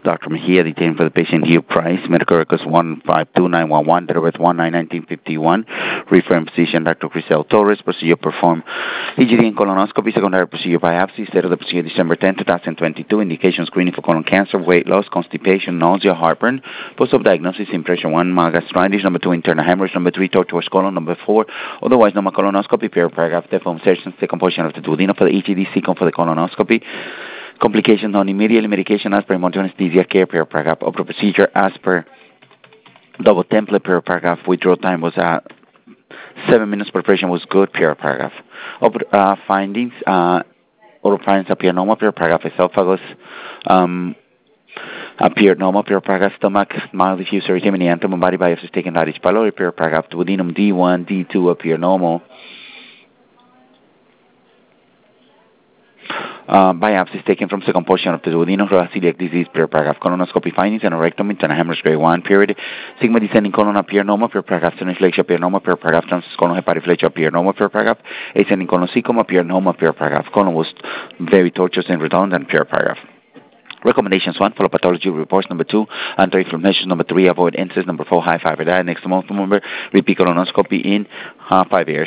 Dr. Mejia detained for the patient Hugh Price. Medical records 152911, date of birth 1951. Referring physician Dr. Crisel Torres. Procedure performed EGD and colonoscopy. Secondary procedure biopsy. State of the procedure December 10, 2022. Indication screening for colon cancer, weight loss, constipation, nausea, heartburn. Post-op diagnosis impression 1, mild gastritis. Number 2, internal hemorrhage. Number 3, tortuous colon. Number 4, otherwise normal colonoscopy. Paragraph deform insertion, second portion of the duodenum for the EGD, second for the colonoscopy. Complications on immediately medication as per emergency anesthesia care. Paragraph upper procedure as per double template. Paragraph withdrawal time was 7 minutes. Preparation was good. Paragraph findings. Oral findings appear normal. Paragraph esophagus appeared normal. Paragraph stomach mild diffuse erythema anthem body biopsy taken at each pylori. Paragraph duodenum D1 D2 appear normal. Biopsies taken from second portion of the duodenum for celiac disease. Paragraph colonoscopy findings and rectum internal hemorrhage grade 1 period. Sigma descending colon appear normal. Paragraph sterniflexion appear normal. Paragraph transverse colon hepatoflexion appear normal. Paragraph ascending colon cecum appear normal. Paragraph colon was very tortuous and redundant. Paragraph. Recommendations 1, follow pathology reports. Number 2, anti-inflammation. Number 3, avoid incest. Number 4, high fiber diet. Next month, remember, repeat colonoscopy in 5 years.